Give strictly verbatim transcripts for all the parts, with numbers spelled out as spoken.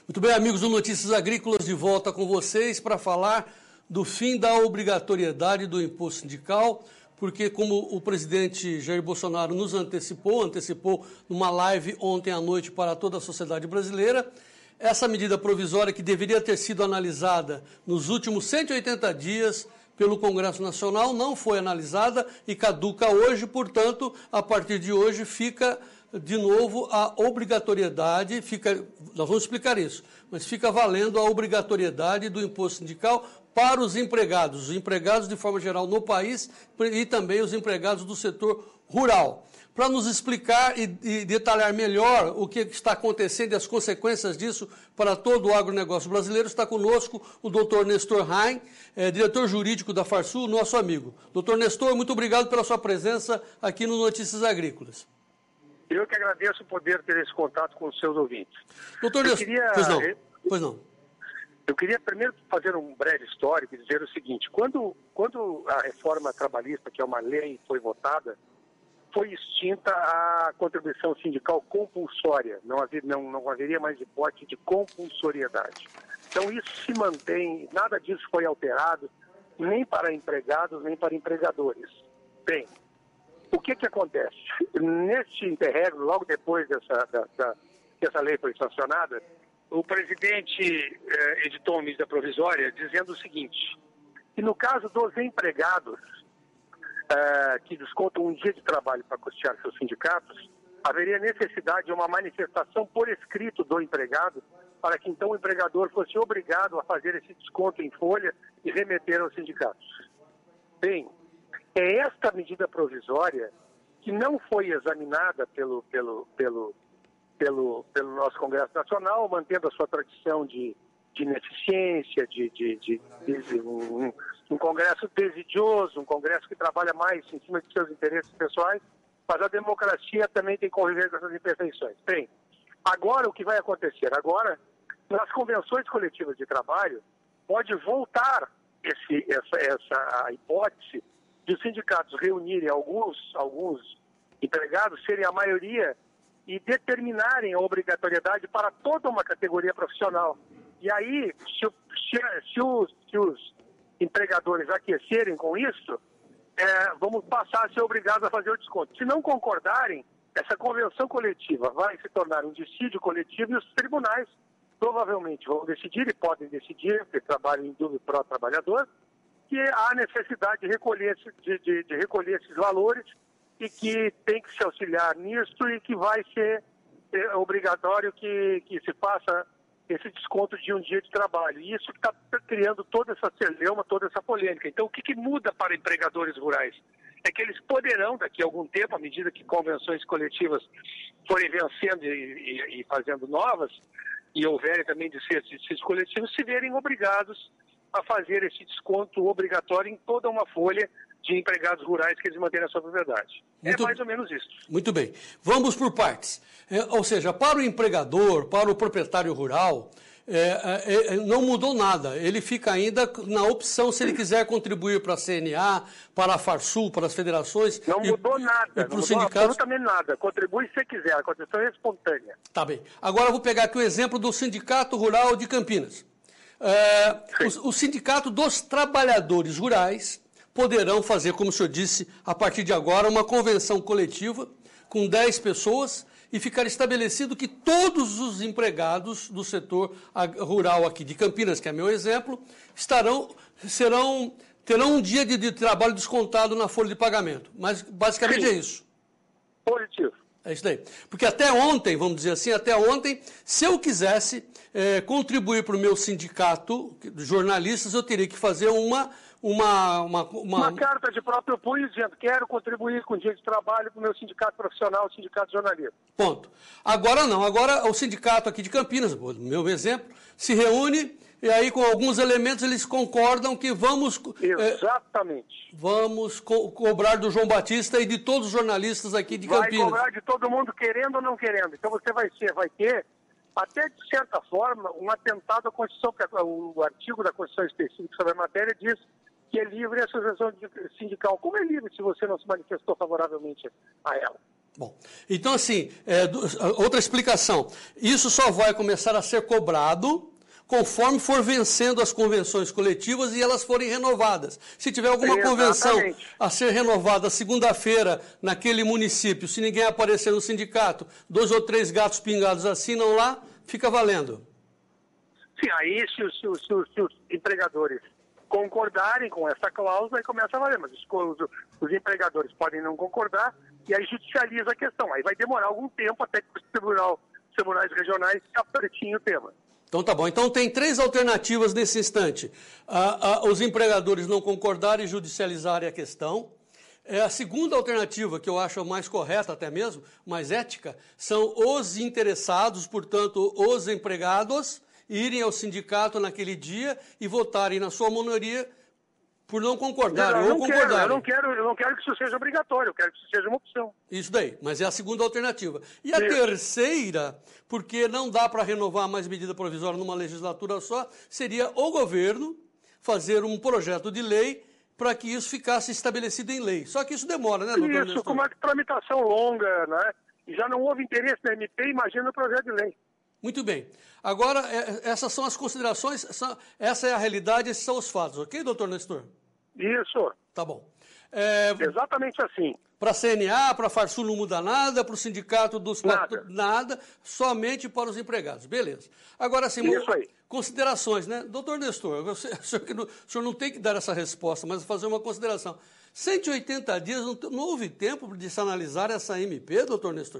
Muito bem, amigos do Notícias Agrícolas, de volta com vocês para falar do fim da obrigatoriedade do imposto sindical, porque como o presidente Jair Bolsonaro nos antecipou, antecipou numa live ontem à noite para toda a sociedade brasileira, essa medida provisória que deveria ter sido analisada nos últimos cento e oitenta dias pelo Congresso Nacional não foi analisada e caduca hoje, portanto, a partir de hoje fica de novo a obrigatoriedade, fica, nós vamos explicar isso, mas fica valendo a obrigatoriedade do imposto sindical para os empregados, os empregados de forma geral no país e também os empregados do setor rural. Para nos explicar e, e detalhar melhor o que está acontecendo e as consequências disso para todo o agronegócio brasileiro, está conosco o doutor Nestor Rain, é, diretor jurídico da Farsul, nosso amigo. Doutor Nestor, muito obrigado pela sua presença aqui no Notícias Agrícolas. Eu que agradeço o poder ter esse contato com os seus ouvintes. Doutor Nestor, queria... pois não, pois não. Eu queria primeiro fazer um breve histórico e dizer o seguinte, quando, quando a reforma trabalhista, que é uma lei, foi votada, foi extinta a contribuição sindical compulsória, não, havia, não, não haveria mais hipótese de compulsoriedade. Então isso se mantém, nada disso foi alterado, nem para empregados, nem para empregadores. Bem, o que que acontece? Neste interregno, logo depois dessa, da, da, dessa lei foi sancionada, o presidente eh, editou uma medida provisória dizendo o seguinte, que no caso dos empregados eh, que descontam um dia de trabalho para custear seus sindicatos, haveria necessidade de uma manifestação por escrito do empregado para que então o empregador fosse obrigado a fazer esse desconto em folha e remeter aos sindicatos. Bem, é esta medida provisória que não foi examinada pelo, pelo, pelo, pelo, pelo nosso Congresso Nacional, mantendo a sua tradição de, de ineficiência, de, de, de, de um, um Congresso desidioso, um Congresso que trabalha mais em cima de seus interesses pessoais, mas a democracia também tem que conviver com essas imperfeições. Bem, agora o que vai acontecer? Agora, nas convenções coletivas de trabalho, pode voltar esse, essa, essa a hipótese de os sindicatos reunirem alguns, alguns empregados, serem a maioria, e determinarem a obrigatoriedade para toda uma categoria profissional. E aí, se, se, se, os, se os empregadores aquecerem com isso, é, vamos passar a ser obrigados a fazer o desconto. Se não concordarem, essa convenção coletiva vai se tornar um dissídio coletivo e os tribunais provavelmente vão decidir, e podem decidir, porque trabalham em dúvida para o trabalhador, que há necessidade de recolher, de, de, de recolher esses valores e que tem que se auxiliar nisso e que vai ser é, obrigatório que, que se faça esse desconto de um dia de trabalho. E isso está criando toda essa celeuma, toda essa polêmica. Então, o que, que muda para empregadores rurais? É que eles poderão, daqui a algum tempo, à medida que convenções coletivas forem vencendo e, e, e fazendo novas, e houverem também desfechos coletivos, se verem obrigados a fazer esse desconto obrigatório em toda uma folha de empregados rurais que eles mantêm na sua propriedade. Muito, é mais ou menos isso. Muito bem. Vamos por partes. É, ou seja, para o empregador, para o proprietário rural, é, é, não mudou nada. Ele fica ainda na opção, se ele quiser contribuir para a C N A, para a Farsul, para as federações. Não e, mudou nada. E não mudou sindicatos... absolutamente nada. Contribui se quiser. A contribuição é espontânea. Tá bem. Agora eu vou pegar aqui o exemplo do Sindicato Rural de Campinas. É, o, o Sindicato dos Trabalhadores Rurais poderão fazer, como o senhor disse, a partir de agora, uma convenção coletiva com dez pessoas e ficar estabelecido que todos os empregados do setor rural aqui de Campinas, que é meu exemplo, estarão, serão, terão um dia de, de trabalho descontado na folha de pagamento. Mas basicamente Sim. é isso. Positivo. É isso daí. Porque até ontem, vamos dizer assim, até ontem, se eu quisesse é, contribuir para o meu sindicato de jornalistas, eu teria que fazer uma... Uma, uma, uma... uma carta de próprio punho dizendo quero contribuir com o dia de trabalho para o meu sindicato profissional, o sindicato jornalista. Ponto. Agora não. Agora o sindicato aqui de Campinas, no meu exemplo, se reúne e aí com alguns elementos eles concordam que vamos... Exatamente. É, vamos co cobrar do João Batista e de todos os jornalistas aqui de Campinas. Vai cobrar de todo mundo querendo ou não querendo. Então você vai, ser, vai ter, até de certa forma, um atentado à Constituição, porque o artigo da Constituição específico sobre a matéria diz que que é livre a associação sindical. Como é livre se você não se manifestou favoravelmente a ela? Bom, então assim, é, outra explicação, isso só vai começar a ser cobrado conforme for vencendo as convenções coletivas e elas forem renovadas. Se tiver alguma Exatamente. convenção a ser renovada segunda-feira naquele município, se ninguém aparecer no sindicato, dois ou três gatos pingados assinam lá, fica valendo. Sim, aí se os, se os, se os empregadores concordarem com essa cláusula, aí começa a valer, mas os, os, os empregadores podem não concordar e aí judicializa a questão. Aí vai demorar algum tempo até que os tribunal, tribunais regionais se apertinhem o tema. Então tá bom. Então tem três alternativas nesse instante. Ah, ah, os empregadores não concordarem e judicializarem a questão. É, a segunda alternativa, que eu acho mais correta até mesmo, mais ética, são os interessados, portanto, os empregados, irem ao sindicato naquele dia e votarem na sua minoria por não concordarem ou concordarem. Eu não, quero, eu não quero que isso seja obrigatório, eu quero que isso seja uma opção. Isso daí, mas é a segunda alternativa. E a isso. terceira, porque não dá para renovar mais medida provisória numa legislatura só, seria o governo fazer um projeto de lei para que isso ficasse estabelecido em lei. Só que isso demora, né, doutor Nestor? Isso, com uma tramitação longa, né? E já não houve interesse na M P, imagina o projeto de lei. Muito bem. Agora, essas são as considerações, são, essa é a realidade, esses são os fatos, ok, doutor Nestor? Isso. Tá bom. É, Exatamente assim. Para a C N A, para a Farsul não muda nada, para o sindicato dos... Nada. Nada, somente para os empregados. Beleza. Agora, assim, Isso aí. Considerações, né? Doutor Nestor, o senhor, o senhor não tem que dar essa resposta, mas fazer uma consideração. cento e oitenta dias, não, não houve tempo de se analisar essa M P, doutor Nestor?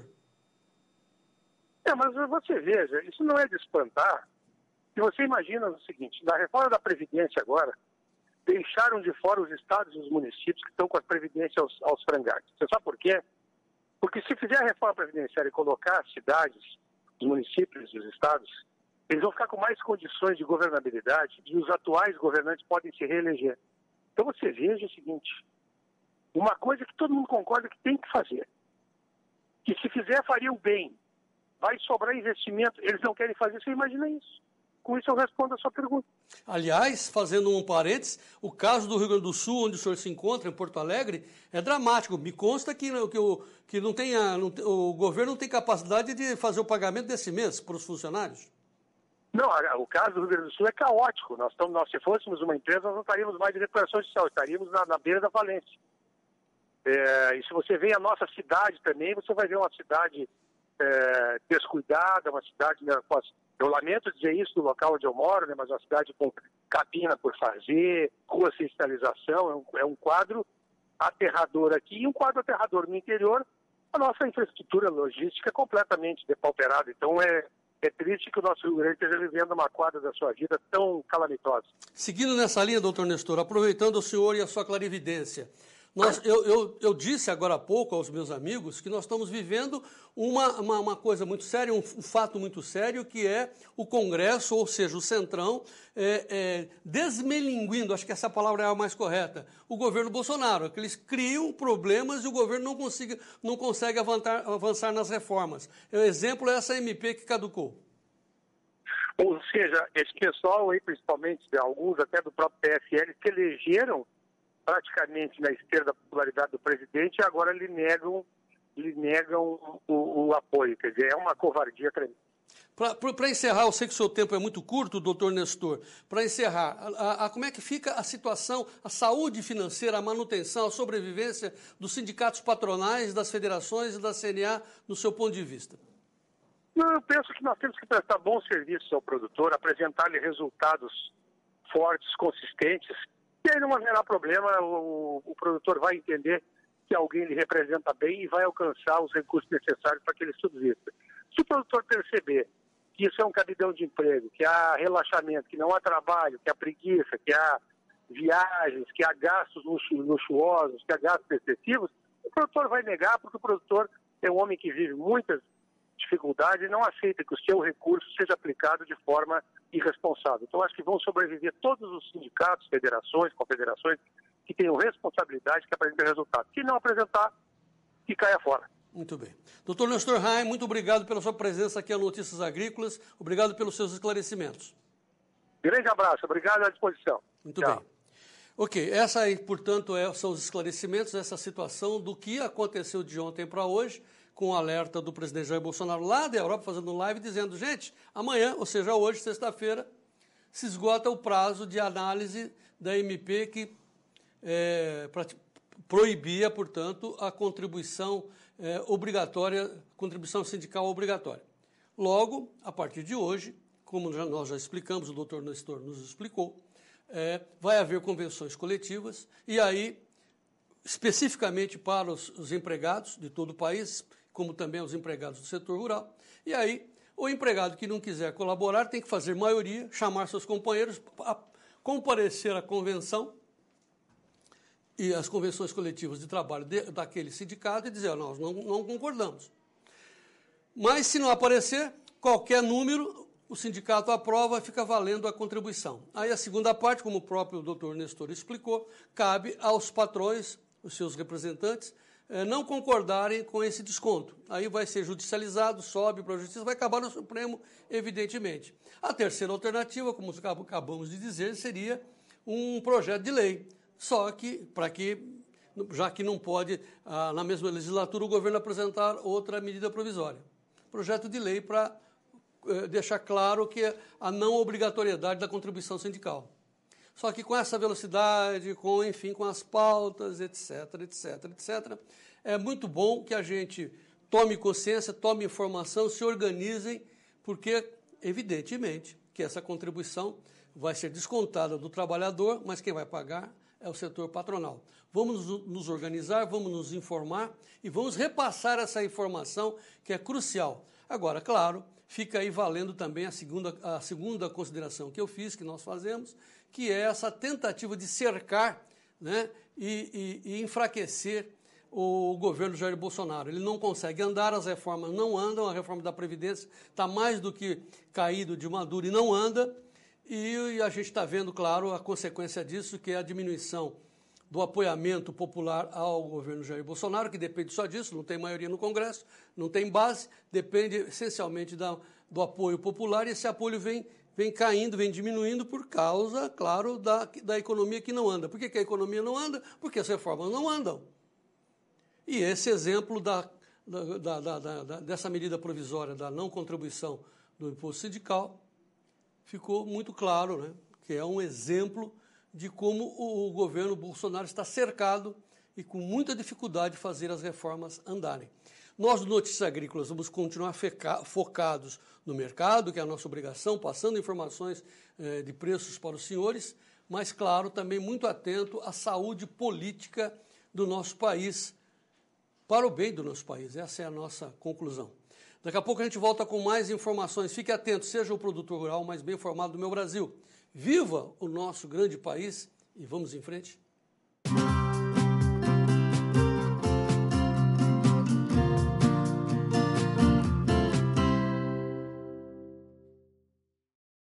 É, mas você veja, isso não é de espantar. E você imagina o seguinte, na reforma da Previdência agora, deixaram de fora os estados e os municípios que estão com a Previdência aos, aos frangalhos. Você sabe por quê? Porque se fizer a reforma previdenciária e colocar as cidades, os municípios e os estados, eles vão ficar com mais condições de governabilidade e os atuais governantes podem se reeleger. Então você veja o seguinte, uma coisa que todo mundo concorda que tem que fazer, que se fizer faria o bem, vai sobrar investimento, eles não querem fazer, você imagina isso. Com isso eu respondo a sua pergunta. Aliás, fazendo um parênteses, o caso do Rio Grande do Sul, onde o senhor se encontra, em Porto Alegre, é dramático. Me consta que, que, o, que não tenha, não, o governo não tem capacidade de fazer o pagamento desse mês para os funcionários. Não, o caso do Rio Grande do Sul é caótico. Nós, estamos, nós se fôssemos uma empresa, nós não estaríamos mais de recuperação social, estaríamos na, na beira da falência. É, e se você vê a nossa cidade também, você vai ver uma cidade é, descuidada, uma cidade... Né, eu lamento dizer isso do local onde eu moro, né, mas uma cidade com capina por fazer, rua sem sinalização, é um, é um quadro aterrador aqui e um quadro aterrador no interior. A nossa infraestrutura logística é completamente depauperada. Então é, é triste que o nosso Rio Grande esteja vivendo uma quadra da sua vida tão calamitosa. Seguindo nessa linha, doutor Nestor, aproveitando o senhor e a sua clarividência, Nós, eu, eu, eu disse agora há pouco aos meus amigos que nós estamos vivendo uma, uma, uma coisa muito séria, um, um fato muito sério, que é o Congresso, ou seja, o Centrão, é, é, desmelinguindo, acho que essa palavra é a mais correta, o governo Bolsonaro, que eles criam problemas e o governo não consegue, não consegue avançar, avançar nas reformas. O exemplo é essa M P que caducou. Ou seja, esse pessoal aí, principalmente alguns até do próprio P S L, que elegeram praticamente na esteira da popularidade do presidente, e agora lhe negam, lhe negam o, o apoio. Quer dizer, é uma covardia tremenda. Para encerrar, eu sei que o seu tempo é muito curto, doutor Nestor. Para encerrar, a, a, como é que fica a situação, a saúde financeira, a manutenção, a sobrevivência dos sindicatos patronais, das federações e da C N A, no seu ponto de vista? Não, eu penso que nós temos que prestar bons serviços ao produtor, apresentar-lhe resultados fortes, consistentes. E aí não haverá problema, o, o produtor vai entender que alguém lhe representa bem e vai alcançar os recursos necessários para que ele subsista. Se o produtor perceber que isso é um cabidão de emprego, que há relaxamento, que não há trabalho, que há preguiça, que há viagens, que há gastos luxuosos, que há gastos excessivos, o produtor vai negar, porque o produtor é um homem que vive muitas dificuldades e não aceita que o seu recurso seja aplicado de forma irresponsável. Então, acho que vão sobreviver todos os sindicatos, federações, confederações, que tenham responsabilidade, que apresentem resultado. Se não apresentar, que caia fora. Muito bem. doutor Nestor Raim, muito obrigado pela sua presença aqui no Notícias Agrícolas. Obrigado pelos seus esclarecimentos. Grande abraço. Obrigado à disposição. Muito Tchau. bem. Ok, essa aí, portanto, é, são os esclarecimentos, essa situação do que aconteceu de ontem para hoje, com o alerta do presidente Jair Bolsonaro lá da Europa, fazendo live, dizendo, gente, amanhã, ou seja, hoje, sexta-feira, se esgota o prazo de análise da M P que é, proibia, portanto, a contribuição é, obrigatória, contribuição sindical obrigatória. Logo, a partir de hoje, como já, nós já explicamos, o doutor Nestor nos explicou, é, vai haver convenções coletivas e aí, especificamente para os, os empregados de todo o país, como também os empregados do setor rural, e aí o empregado que não quiser colaborar tem que fazer maioria, chamar seus companheiros, a, comparecer à convenção e às convenções coletivas de trabalho de, daquele sindicato e dizer, nós não, não concordamos. Mas, se não aparecer, qualquer número, o sindicato aprova e fica valendo a contribuição. Aí a segunda parte, como o próprio doutor Nestor explicou, cabe aos patrões, os seus representantes, eh, não concordarem com esse desconto. Aí vai ser judicializado, sobe para a justiça, vai acabar no Supremo, evidentemente. A terceira alternativa, como acabamos de dizer, seria um projeto de lei. Só que, para que, já que não pode, ah, na mesma legislatura, o governo apresentar outra medida provisória. Projeto de lei para eh, deixar claro que a não obrigatoriedade da contribuição sindical. Só que com essa velocidade, com, enfim, com as pautas, etc, etc, etcétera, é muito bom que a gente tome consciência, tome informação, se organizem, porque, evidentemente, que essa contribuição vai ser descontada do trabalhador, mas quem vai pagar é o setor patronal. Vamos nos organizar, vamos nos informar e vamos repassar essa informação que é crucial. Agora, claro, fica aí valendo também a segunda, a segunda consideração que eu fiz, que nós fazemos, que é essa tentativa de cercar, né, e, e, e enfraquecer o governo Jair Bolsonaro. Ele não consegue andar, as reformas não andam, a reforma da Previdência está mais do que caído de maduro e não anda, e a gente está vendo, claro, a consequência disso, que é a diminuição do apoiamento popular ao governo Jair Bolsonaro, que depende só disso, não tem maioria no Congresso, não tem base, depende essencialmente da, do apoio popular, e esse apoio vem, vem caindo, vem diminuindo por causa, claro, da, da economia que não anda. Por que, que a economia não anda? Porque as reformas não andam. E esse exemplo da, da, da, da, da, dessa medida provisória da não contribuição do imposto sindical ficou muito claro, né, que é um exemplo de como o governo Bolsonaro está cercado e com muita dificuldade de fazer as reformas andarem. Nós, do Notícias Agrícolas, vamos continuar focados no mercado, que é a nossa obrigação, passando informações eh, de preços para os senhores, mas, claro, também muito atento à saúde política do nosso país, para o bem do nosso país. Essa é a nossa conclusão. Daqui a pouco a gente volta com mais informações. Fique atento, seja o produtor rural mais bem informado do meu Brasil. Viva o nosso grande país e vamos em frente.